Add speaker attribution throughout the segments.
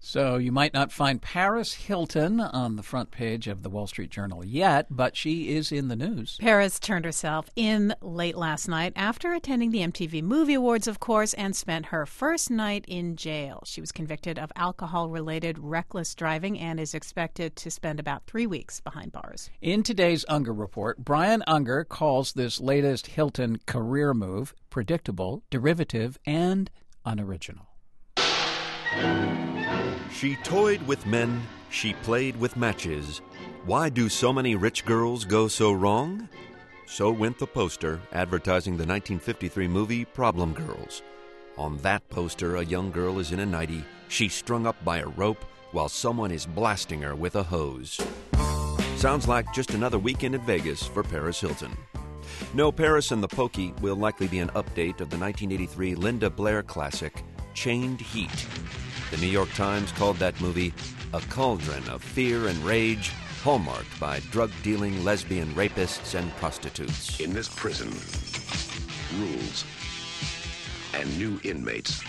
Speaker 1: So you might not find Paris Hilton on the front page of the Wall Street Journal yet, but she is in the news.
Speaker 2: Paris turned herself in late last night after attending the MTV Movie Awards, of course, and spent her first night in jail. She was convicted of alcohol-related reckless driving and is expected to spend about 3 weeks behind bars.
Speaker 1: In today's Unger Report, Brian Unger calls this latest Hilton career move predictable, derivative, and unoriginal.
Speaker 3: She toyed with men, she played with matches. Why do so many rich girls go so wrong? So went the poster advertising the 1953 movie Problem Girls. On that poster, a young girl is in a nightie. She's strung up by a rope while someone is blasting her with a hose. Sounds like just another weekend at Vegas for Paris Hilton. No, Paris and the Pokey will likely be an update of the 1983 Linda Blair classic, Chained Heat. The New York Times called that movie a cauldron of fear and rage, hallmarked by drug-dealing lesbian rapists and prostitutes.
Speaker 4: In this prison, rules and new inmates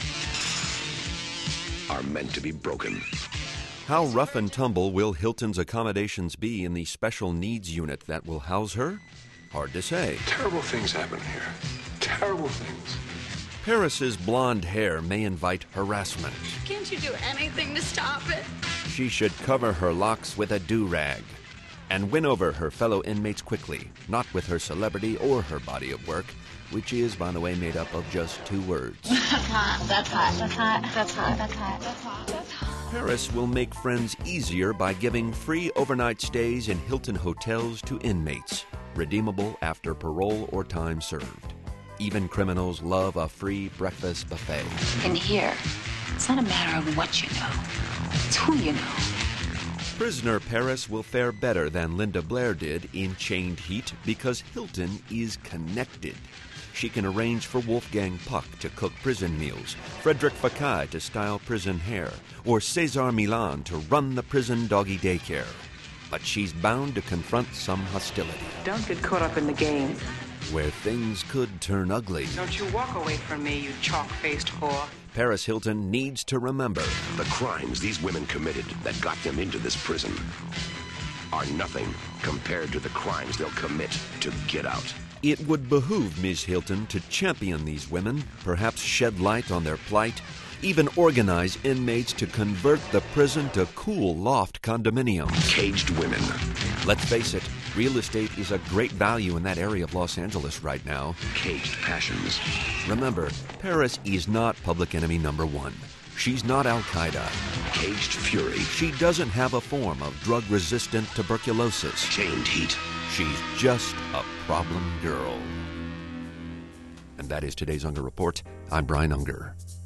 Speaker 4: are meant to be broken.
Speaker 3: How rough and tumble will Hilton's accommodations be in the special needs unit that will house her? Hard to say.
Speaker 4: Terrible things happen here. Terrible things.
Speaker 3: Paris's blonde hair may invite harassment.
Speaker 5: Can't you do anything to stop it?
Speaker 3: She should cover her locks with a do-rag and win over her fellow inmates quickly, not with her celebrity or her body of work, which is, by the way, made up of just 2 words.
Speaker 5: That's hot. That's hot. That's hot. That's hot. That's hot. That's hot. That's hot.
Speaker 3: Paris will make friends easier by giving free overnight stays in Hilton hotels to inmates, redeemable after parole or time served. Even criminals love a free breakfast buffet.
Speaker 6: In here, it's not a matter of what you know, it's who you know.
Speaker 3: Prisoner Paris will fare better than Linda Blair did in Chained Heat because Hilton is connected. She can arrange for Wolfgang Puck to cook prison meals, Frederick Fekkai to style prison hair, or Cesar Millan to run the prison doggy daycare. But she's bound to confront some hostility.
Speaker 7: Don't get caught up in the game.
Speaker 3: Where things could turn ugly.
Speaker 7: Don't you walk away from me, you chalk-faced whore.
Speaker 3: Paris Hilton needs to remember
Speaker 4: The crimes these women committed that got them into this prison are nothing compared to the crimes they'll commit to get out.
Speaker 3: it would behoove Ms. Hilton to champion these women, perhaps shed light on their plight, even organize inmates to convert the prison to cool loft condominiums.
Speaker 4: Caged women.
Speaker 3: Let's face it, real estate is a great value in that area of Los Angeles right now.
Speaker 4: Caged passions.
Speaker 3: Remember, Paris is not public enemy number one. She's not Al-Qaeda.
Speaker 4: Caged fury.
Speaker 3: She doesn't have a form of drug-resistant tuberculosis.
Speaker 4: Chained heat.
Speaker 3: She's just a problem girl. And that is today's Unger Report. I'm Brian Unger.